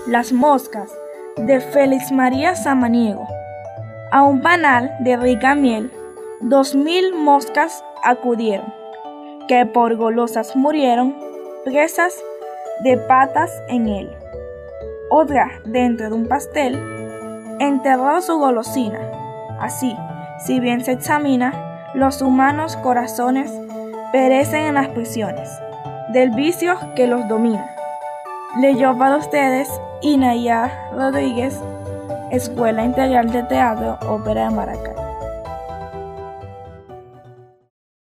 Las moscas, de Félix María Samaniego. A un panal de rica miel, 2000 moscas acudieron, que por golosas murieron, presas de patas en él. Otra, dentro de un pastel, enterró su golosina. Así, si bien se examina, los humanos corazones perecen en las prisiones del vicio que los domina. Leyó para ustedes Inaya Rodríguez, Escuela Integral de Teatro, Ópera de Maracay.